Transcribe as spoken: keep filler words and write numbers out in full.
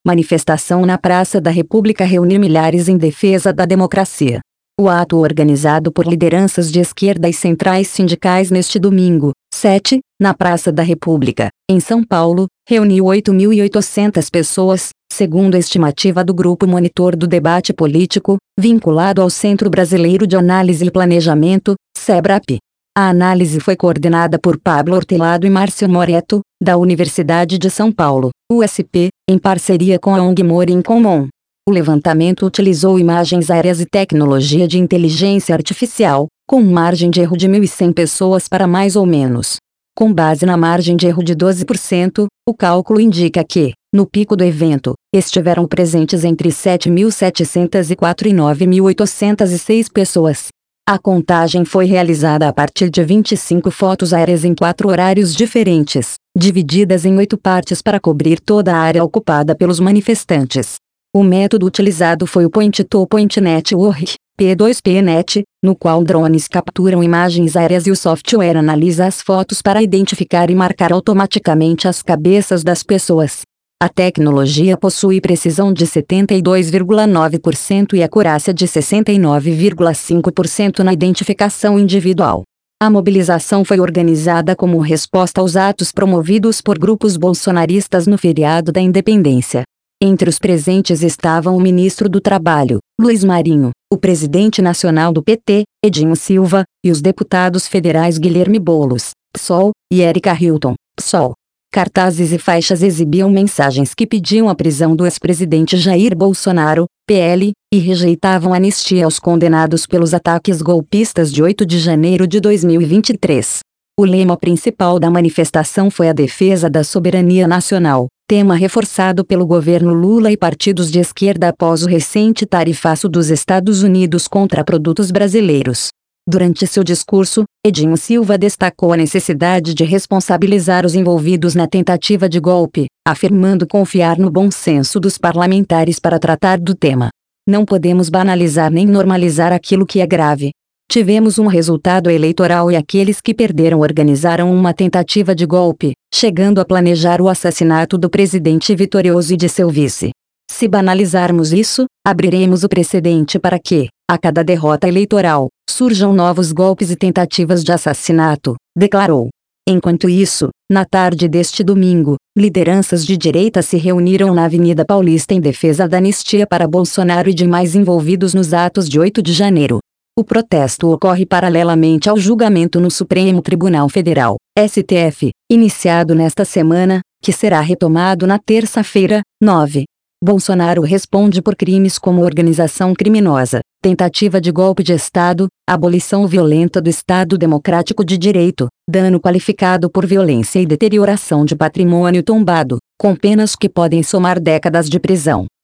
Manifestação na Praça da República reuniu milhares em defesa da democracia. O ato, organizado por lideranças de esquerda e centrais sindicais neste domingo, sete, na Praça da República, em São Paulo, reuniu oito mil e oitocentas pessoas, segundo a estimativa do Grupo Monitor do Debate Político, vinculado ao Centro Brasileiro de Análise e Planejamento, SEBRAP. A análise foi coordenada por Pablo Hortelado e Márcio Moreto, da Universidade de São Paulo, U S P, em parceria com a O N G More in Common. O levantamento utilizou imagens aéreas e tecnologia de inteligência artificial, com margem de erro de mil e cem pessoas para mais ou menos. Com base na margem de erro de doze por cento, o cálculo indica que, no pico do evento, estiveram presentes entre sete mil setecentos e quatro e nove mil oitocentos e seis pessoas. A contagem foi realizada a partir de vinte e cinco fotos aéreas em quatro horários diferentes, divididas em oito partes para cobrir toda a área ocupada pelos manifestantes. O método utilizado foi o Point-to-Point Network, P dois P Net, no qual drones capturam imagens aéreas e o software analisa as fotos para identificar e marcar automaticamente as cabeças das pessoas. A tecnologia possui precisão de setenta e dois vírgula nove por cento e acurácia de sessenta e nove vírgula cinco por cento na identificação individual. A mobilização foi organizada como resposta aos atos promovidos por grupos bolsonaristas no feriado da Independência. Entre os presentes estavam o ministro do Trabalho, Luiz Marinho, o presidente nacional do P T, Edinho Silva, e os deputados federais Guilherme Boulos, P SOL, e Érica Hilton, P SOL. Cartazes e faixas exibiam mensagens que pediam a prisão do ex-presidente Jair Bolsonaro, P L, e rejeitavam anistia aos condenados pelos ataques golpistas de oito de janeiro de dois mil e vinte e três. O lema principal da manifestação foi a defesa da soberania nacional, tema reforçado pelo governo Lula e partidos de esquerda após o recente tarifaço dos Estados Unidos contra produtos brasileiros. Durante seu discurso, Edinho Silva destacou a necessidade de responsabilizar os envolvidos na tentativa de golpe, afirmando confiar no bom senso dos parlamentares para tratar do tema. Não podemos banalizar nem normalizar aquilo que é grave. Tivemos um resultado eleitoral e aqueles que perderam organizaram uma tentativa de golpe, chegando a planejar o assassinato do presidente vitorioso e de seu vice. Se banalizarmos isso, abriremos o precedente para que, a cada derrota eleitoral, surjam novos golpes e tentativas de assassinato, declarou. Enquanto isso, na tarde deste domingo, lideranças de direita se reuniram na Avenida Paulista em defesa da anistia para Bolsonaro e demais envolvidos nos atos de oito de janeiro. O protesto ocorre paralelamente ao julgamento no Supremo Tribunal Federal, S T F, iniciado nesta semana, que será retomado na terça-feira, nove. Bolsonaro responde por crimes como organização criminosa, tentativa de golpe de Estado, abolição violenta do Estado Democrático de Direito, dano qualificado por violência e deterioração de patrimônio tombado, com penas que podem somar décadas de prisão.